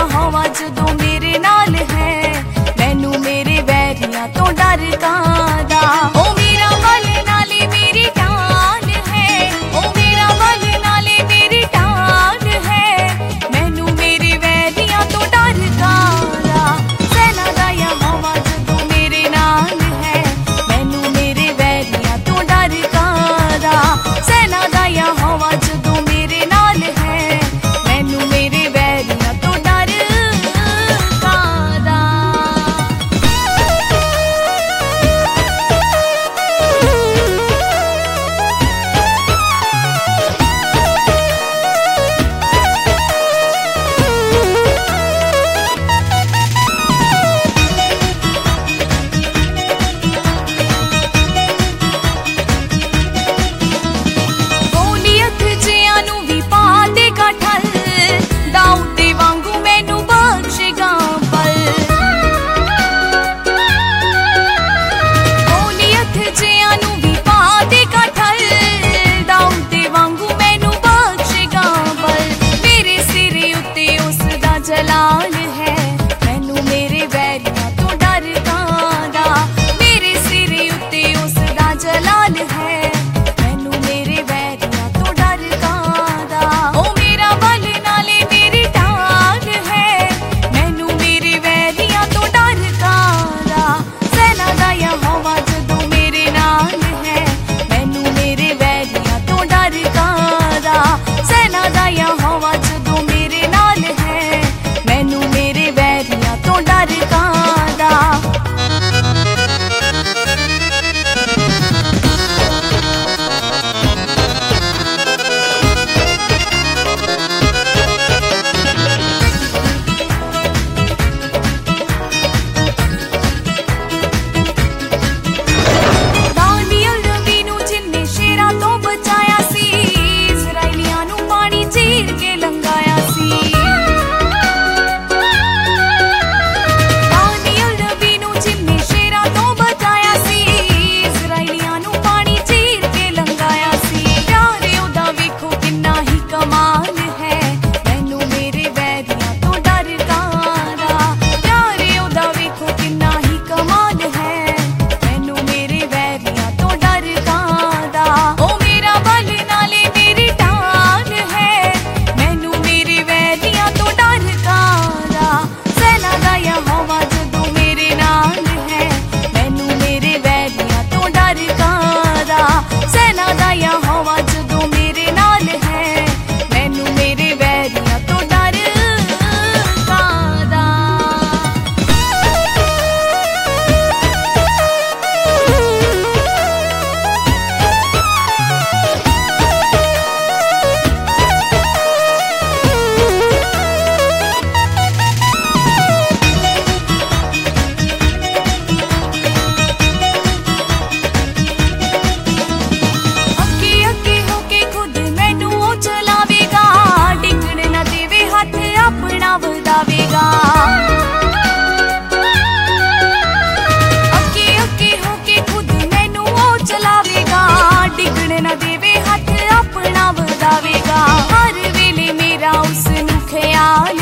हवा जदों मेरे नाल है, मैनू मेरे वैरियां तो डर कादा। ओ मेरा बल नाले मेरी टाल है, ओ मेरा बल नाले मेरी टाल है, मैनू मेरे वैरियां तो डर कादा। सेना दा या हवा जदों मेरे नाल है, मैनू मेरे वैरियां तो डर कादा। सेना दा या हवा जदों मेरे नाल है, मैनू मेरे वैरियां तो डर कादा। ਗੋਲੀਅਤ ਜਿਆਂ ਨੂੰ ਵੀ ਪਾ ਦੇਗਾ ਠੱਲ, ਦਾਊਦ ਦੇ ਵਾਂਗੂ ਮੈਨੂੰ ਬਖਸ਼ੇਗਾ ਬਲ। ਗੋਲੀਅਤ ਜਿਆਂ ਨੂੰ ਵੀ ਪਾ ਦੇਗਾ ਠੱਲ, ਦਾਊਦ ਦੇ ਵਾਂਗੂ ਮੈਨੂੰ ਬਖਸ਼ੇਗਾ ਬਲ। ਮੇਰੇ ਸਿਰ ਉੱਤੇ ਉਸ ਦਾ ਜਲਾਲ ਹੈ, ਮੈਨੂੰ ਮੇਰੇ ਵੈਰੀਆਂ ਤੋਂ ਡਰ ਕਾਦਾ। ਮੇਰੇ ਸਿਰ ਉੱਤੇ ਉਸ ਦਾ ਜਲਾਲ ਹੈ, ਮੈਨੂੰ ਮੇਰੇ ਵੈਰੀਆਂ ਤੋਂ ਡਰ ਕਾਦਾ। ਉਹ ਮੇਰਾ ਬਲ ਨਾਲੇ ਮੇਰੀ ਢਾਲ ਹੈ, ਮੈਨੂੰ ਮੇਰੇ ਵੈਰੀਆਂ ਤੋਂ ਡਰ ਕਾਦਾ। ਸੈਨਾ ਦਾ ਯਾ ਹਵਾ ਜਦੋਂ ਮੇਰੇ ਨਾਲ ਹੈ, ਮੈਨੂੰ ਮੇਰੇ ਵੈਰੀਆਂ ਤੋਂ ਡਰ ਕਾਦਾ। ਸੈਨਾ ਦਾ ਯਾ ਹਵਾ ਜਦੋਂ ਮੇਰੇ ਨਾਲ ਹੈ, ਮੈਨੂੰ ਮੇਰੇ ਵੈਰੀਆਂ ਤੋਂ ਡਰ ਕਾਦਾ। ਦਾਨੀਅਲ ਨਬੀ ਨੂੰ ਜਿੰਨੇ ਸ਼ੇਰਾਂ ਤੋਂ ਬਚਾਇਆ ਸੀ, ਇਜ਼ਰਾਈਲੀਆਂ ਨੂੰ ਪਾਣੀ ਚੀਰ ਕੇ ਲੰਘਾਇਆ ਸੀ। ਦਾਨੀਅਲ ਨਬੀ ਨੂੰ ਜਿੰਨੇ ਸ਼ੇਰਾਂ ਤੋਂ ਬਚਾਇਆ ਸੀ, ਇਜ਼ਰਾਈਲੀਆਂ ਨੂੰ ਪਾਣੀ ਚੀਰ ਕੇ ਲੰਘਾਇਆ ਸੀ। ਪਿਆਰੇ ਉਹਦਾ ਵੇਖੋ ਕਿੰਨਾ ਹੀ ਕਮਾਲ ਹੈ, ਮੈਨੂੰ ਮੇਰੇ ਵੈਰੀਆਂ ਤੋਂ ਡਰ ਕਾਦਾ। ਪਿਆਰੇ ਉਹਦਾ ਵੇਖੋ ਕਿੰਨਾ ਹੀ ਕਮਾਲ ਹੈ, ਮੈਨੂੰ ਮੇਰੇ ਵੈਰੀਆਂ ਤੋਂ ਡਰ ਕਾਦਾ। ਉਹ ਮੇਰਾ ਬਲ ਨਾਲੇ ਮੇਰੀ ਢਾਲ ਹੈ, ਮੈਨੂੰ ਮੇਰੇ ਵੈਰੀਆਂ ਤੋਂ ਡਰ ਕਾਦਾ। ਸੈਨਾ ਦਾ ਯਾ ਹਵਾ ਜਦੋਂ ਮੇਰੇ ਨਾਲ ਹੈ, ਮੈਨੂੰ ਮੇਰੇ ਵੈਰੀਆਂ ਤੋਂ ਡਰ ਕਾਦਾ। ਸੈਨਾ ਦਾ ਯਾ ਹਵਾ ਜਦੋਂ ਮੇਰੇ ਨਾਲ ਹੈ, ਮੈਨੂੰ ਮੇਰੇ ਵੈਰੀਆਂ ਤੋਂ ਡਰ ਕਾਦਾ। ਅੱਗੇ ਅੱਗੇ ਹੋ ਕੇ ਖੁਦ ਮੈਨੂੰ ਉਹ ਚਲਾਵੇਗਾ, ਡਿੱਗਣ ਨਾ ਦੇਵੇ ਹੱਥ ਆਪਣਾ ਵਧਾਵੇਗਾ। ਅੱਗੇ ਅੱਗੇ ਹੋ ਕੇ ਖੁਦ ਮੈਨੂੰ ਉਹ ਚਲਾਵੇਗਾ, ਡਿੱਗਣ ਨਾ ਦੇਵੇ ਹੱਥ ਆਪਣਾ ਵਧਾਵੇਗਾ। ਹਰ ਵੇਲੇ ਮੇਰਾ ਉਸ ਨੂੰ ਖਿਆਲ